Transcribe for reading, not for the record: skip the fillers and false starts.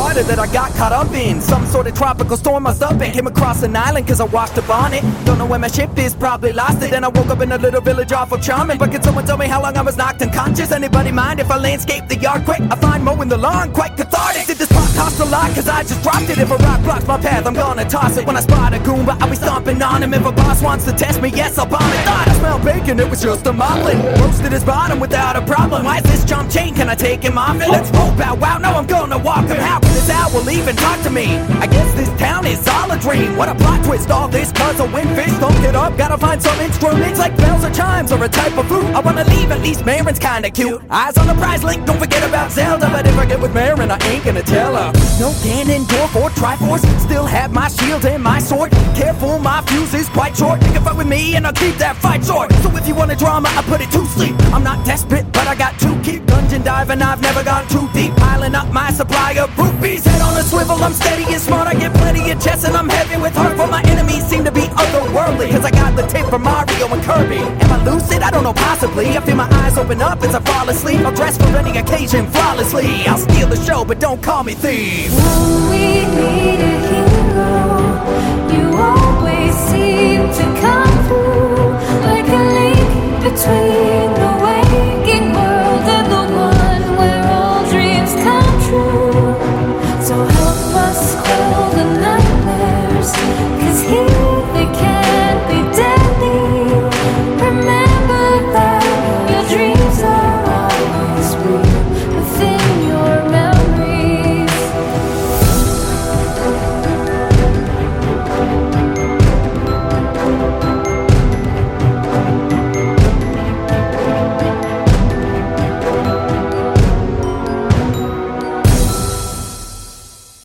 water that I got caught up in. Some sort of tropical storm must have been. Came across an island cause I washed up on it. Don't know where my ship is, probably lost it. Then I woke up in a little village off of Charming. But can someone tell me how long I was knocked unconscious? Anybody mind if I landscape the yard quick? I find mowing the lawn quite cathartic. Did this pot cost a lot cause I just dropped it? If a rock blocks my path I'm gonna toss it. When I spot a goomba I'll be stomping on him. If a boss wants to test me, yes I'll bomb it. Thought I smelled bacon, it was just a moblin. Roasted his bottom without a problem. Why is this jump chain, can I take him off it? Let's roll, bow wow, now I'm gonna walk him. How can this owl even talk to me? I guess this town is all a dream. What a plot twist, all this cause a windfish. Don't get up, gotta find some instruments like bells or chimes or a type of flute. I wanna leave, at least Marin's kinda cute. Eyes on the prize link, don't forget about Zelda. But if I get with Marin, I ain't gonna tell her. No Ganondorf or Triforce, still have my shield and my sword. Careful, my fuse is quite short. You can fight with me and I'll keep that fight short. So if you want a drama, I put it to sleep. I'm not desperate, but I got to keep dungeon diving. I've never gone too deep, piling up my supply of rupees. Head on a swivel, I'm steady and smart. I get plenty of chess and I'm heavy with heart. For my enemies seem to be otherworldly, cause I got the tape from Mario and Kirby. Am I lucid? I don't know, possibly. I feel my eyes open up as I fall asleep. I'll dress for any occasion flawlessly. I'll steal the show, but don't call me thief. When we need a hero, you always seem to come through, like a link between